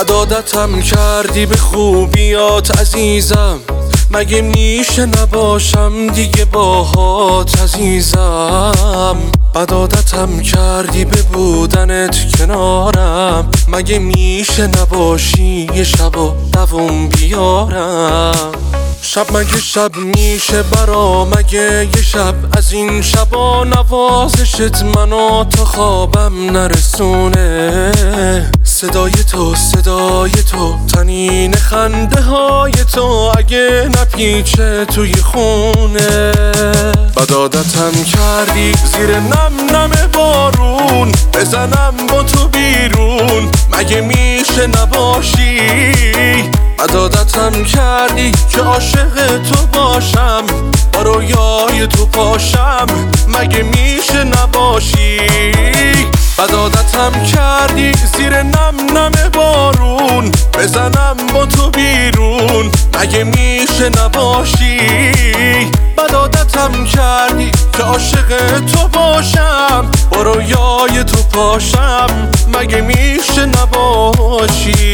بد عادتم کردی به خوبیات عزیزم، مگه میشه نباشم دیگه باهات عزیزم. بد عادتم کردی به بودنت کنارم، مگه میشه نباشی یه شب و دووم بیارم. شب مگه شب میشه برا، مگه یه شب از این شبا نوازشت منو تا خوابم نرسونه. صدای تو تنین خنده های تو اگه نپیچه توی خونه. بد عادتم کردی زیر نم بارون، بزنم با تو بیرون مگه میشه نباشی. بد عادتم کردی که عاشق تو باشم، با رویای تو پاشم مگه میشه نباشی. بد عادتم کردی زیر نم بارون، بزنم با تو بیرون مگه میشه نباشی. بد عادتم کردی که عاشق تو باشم، با رویای تو پاشم مگه میشه نباشی.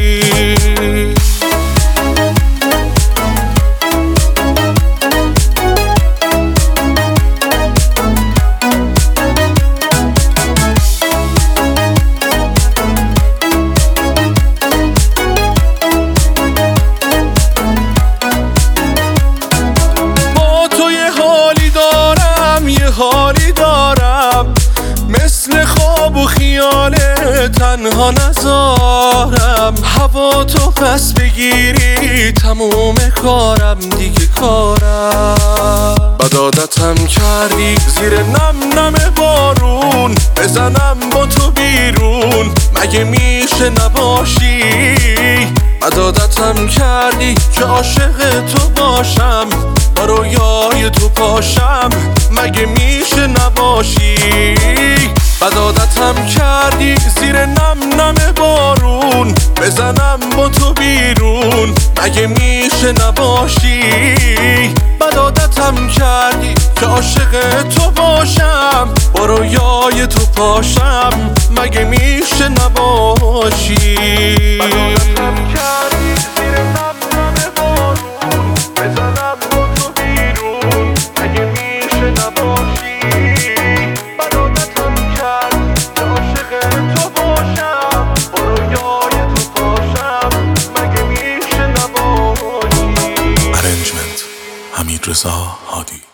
حالی دارم مثل خواب و خیال تنها نذارم. هوا تو پس بگیری تموم کارم دیگه کارم. بد عادتم کردی زیر نم بارون، بزنم با تو بیرون مگه میشه نباشی. بد عادتم کردی که عاشق تو باشم، با رویای تو پاشم مگه میشه نباشی. بد عادتم کردی زیر نم بارون، بزنم با تو بیرون مگه میشه نباشی. بد عادتم کردی که عاشق تو باشم، با رویای تو پاشم مگه میشه نباشی. بد عادتم کردی زیر نم بارون، بزنم با تو بیرون مگه میشه نباشی. بد عادتم کردی که عاشق تو باشم، با رویای تو پاشم مگه میشه نباشی. ارنجمنت حمیدرضا هادی.